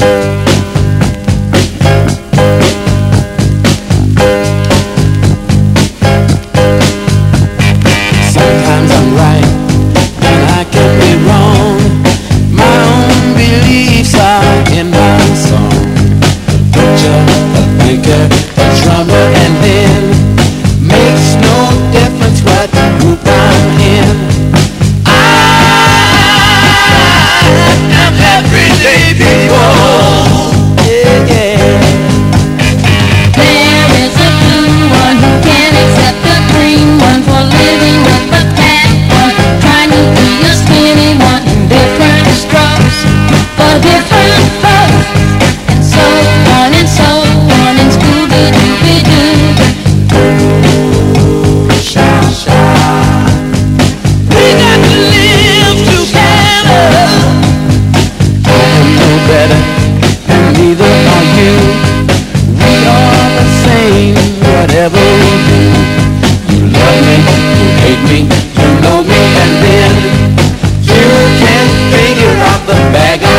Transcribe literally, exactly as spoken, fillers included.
Sometimes I'm right and I can be wrong. My own beliefs are in my song. The preacher, the thinker, the drummer, and then makes no difference what group I'm in. I am everyday people. Yeah, yeah. There is a blue one who can't accept the green one, for living with the fat one, trying to be a skinny one, in different strokes for different folks, and so on and so on, and Scooby-Dooby-Doo. Sha, sha. We got to live together. I am no better, and neither are you. We are the same, whatever we do. You love me, you hate me, you know me, and then you can't figure out the bag